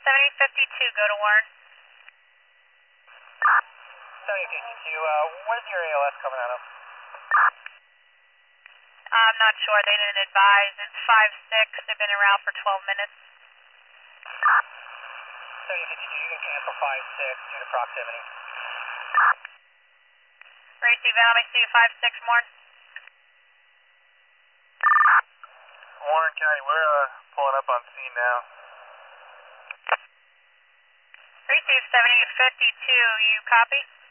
7052, go to Warren. 7052, where's your ALS coming out of? I'm not sure, they didn't advise. It's 5-6, they've been around for 12 minutes. 7052, you can cancel 5-6 due to proximity. Receive LMC 5-6, Warren. Warren County, we're pulling up on scene now. Receive 7852, you copy?